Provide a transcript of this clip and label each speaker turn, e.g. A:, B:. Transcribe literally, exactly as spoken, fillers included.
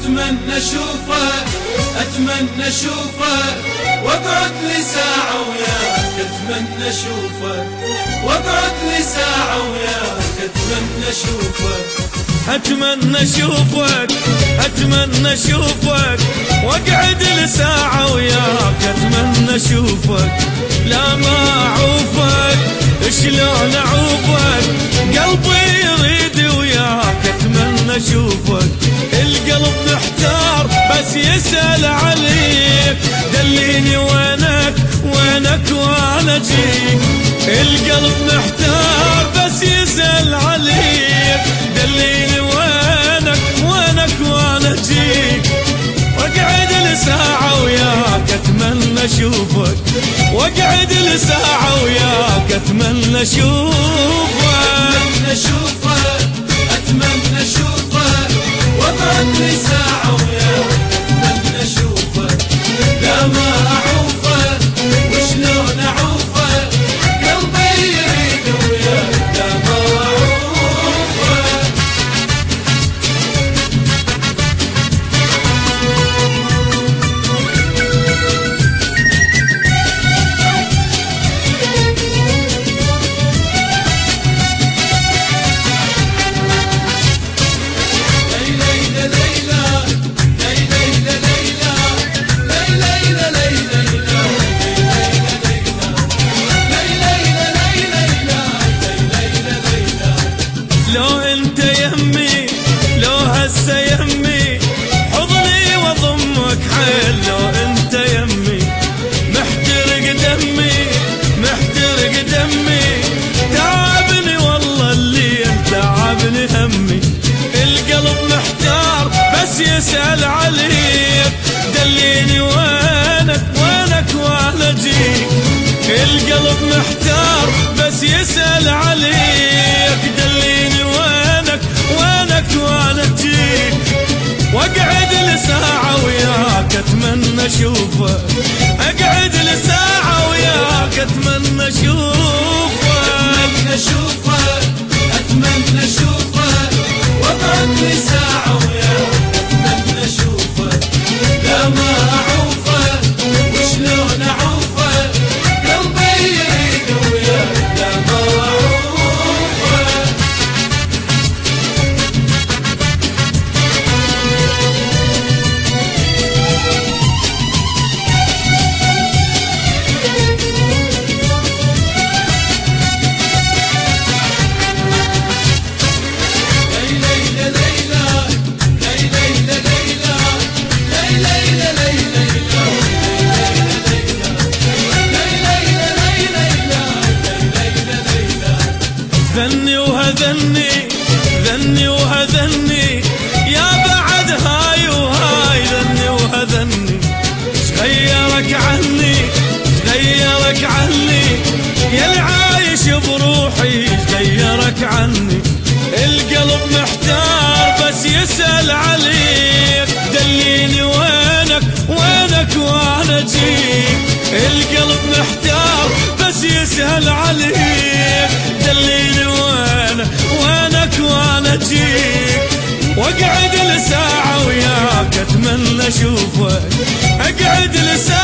A: أتمنى أشوفك أتمنى أشوفك واقعد لي ساعة وياك. أتمنى أشوفك واقعد لي ساعة وياك. أتمنى أشوفك
B: أتمنى أشوفك أتمنى أشوفك واقعد لي ساعة وياك. أتمنى أشوفك لا ما أعوفك شلون أعوفك قلبي يريد وياك. أتمنى أشوفك القلب محتار بس يسأل عليك. دليني وينك وينك وانا جيك. القلب محتار بس يسأل عليك. دليني وينك وينك وانا جيك. واقعد لساعة وياك. أتمنى أشوفك واقعد لساعة وياك. أتمنى أشوفك
A: أتمنى أشوفك أتمنى أشوفك واقعد لي ساعة وياك. أتمنى أشوفك لا ما أعوفك وشلون أعوفك قلبي يريد وياك. لا ما أعوفك
B: يمي حضني وضمك حيل. لو انت يمي محترق دمي محترق دمي. تعبني والله اللي تعبني همي. القلب محتار بس يسأل عليك. دليني وينك وينك وانا جيك. القلب محتار بس يسأل عليك. دليني وينك وينك وانا جيك. واقعد لساعة وياك. أتمنى أشوفك اقعد لساعة وياك. أتمنى أشوفك
A: أتمنى أشوفك أتمنى أشوفك واقعد لي ساعة وياك. أتمنى أشوفك لا ما أعوفك وشلون أعوفك قلبي يريد وياك. لا ما أعوفك
B: ذني وهذني ذني وهذني يا بعد هاي وهاي. ذني وهذني شغيرك عني شغيرك عني. يا العايش بروحي شغيرك عني. القلب محتار بس يسأل عليك. دليني وينك وينك وانا جيك. القلب محتار بس يسأل عليك. دليني وينك وينك وانا جيك. واقعد لساعة وياك. أتمنى أشوفك اقعد لساعة